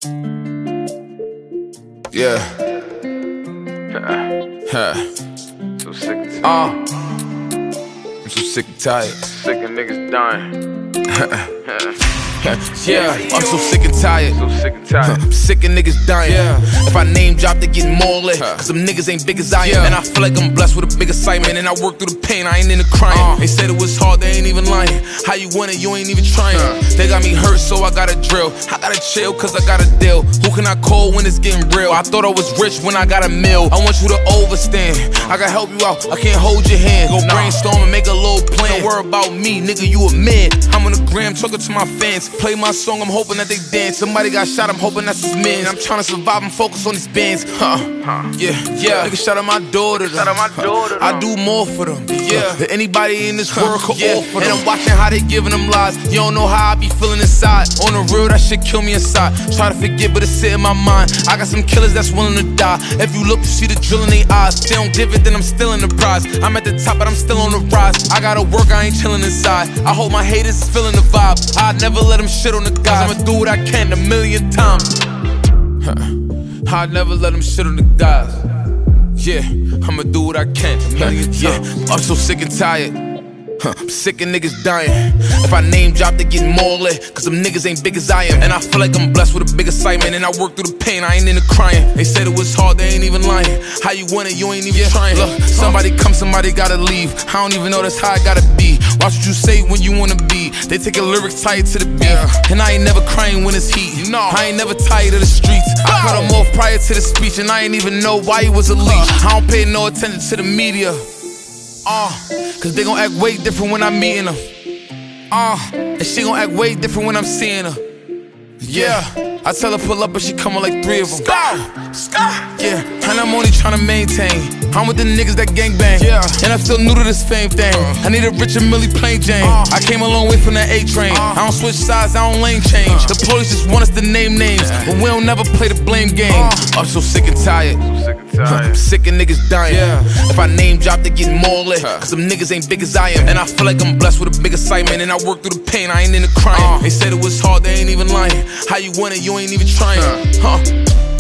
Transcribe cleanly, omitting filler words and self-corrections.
Yeah. So sick and tired. I'm so sick and tired. Sick of niggas dying. Yeah, I'm so sick and tired. So sick and tired. I'm sick of niggas dying. If I name drop, they get more lit. Cause them niggas ain't big as I am. And I feel like I'm blessed with a big assignment. And I work through the pain, I ain't into crying. They said it was hard, they ain't even lying. How you want it, you ain't even trying. They got me hurt, so I gotta drill. I gotta chill, cause I gotta deal. Who can I call when it's getting real? I thought I was rich when I got a meal. I want you to overstand. I can help you out, I can't hold your hand. Go brainstorm and make a little plan. Don't worry about me, nigga, you a man. I'm on the gram talking to my fans. Play my song, I'm hoping that they dance. Somebody got shot, I'm hoping that's his man. I'm trying to survive and focus on these bands. Yeah. Nigga, shout out my daughter. Shout out my daughter. I do more for them. Than anybody in this world could offer them. And I'm watching how they giving them lies. You don't know how I be feeling inside. On the real, that shit kill me inside. Try to forget, but it's sit in my mind. I got some killers that's willing to die. If you look, you see the drill in their eyes. They don't give it, then I'm still in the prize. I'm at the top, but I'm still on the rise. I gotta work, I ain't chilling inside. I hope my haters is feeling the vibe. I'd never let them shit on the guys. I'ma do what I can 1,000,000 times. I'd never let them shit on the guys. Yeah, I'ma do what I can 1,000,000 times. Yeah, I'm so sick and tired. I'm sick of niggas dying. If I name drop, they get more lit. Cause them niggas ain't big as I am. And I feel like I'm blessed with a big assignment. And I work through the pain, I ain't into crying. They said it was hard, they ain't even lying. How you want it, you ain't even trying. Look, somebody come, somebody gotta leave. I don't even know that's how I gotta be. Watch what you say when you wanna be. They take a lyrics tied to the beat. And I ain't never crying when it's heat. I ain't never tired of the streets. I cut him off prior to the speech. And I ain't even know why he was a leech. I don't pay no attention to the media. Cause they gon' act way different when I'm meeting her. And she gon' act way different when I'm seeing her. Yeah, I tell her pull up, but she come with like 3 of them. Yeah, and I'm only tryna maintain. I'm with the niggas that gangbang. And I'm still new to this fame thing. I need a Richard Millie plain Jane. I came a long way from that A-train. I don't switch sides, I don't lane change. The police just want us to name names, but we don't never play the blame game. I'm so sick and tired. I'm sick of niggas dying. If I name drop, they get more lit. Cause them niggas ain't big as I am. And I feel like I'm blessed with a big assignment. And I work through the pain, I ain't into crying. They said it was hard, they ain't even lying. How you want it, you ain't even trying.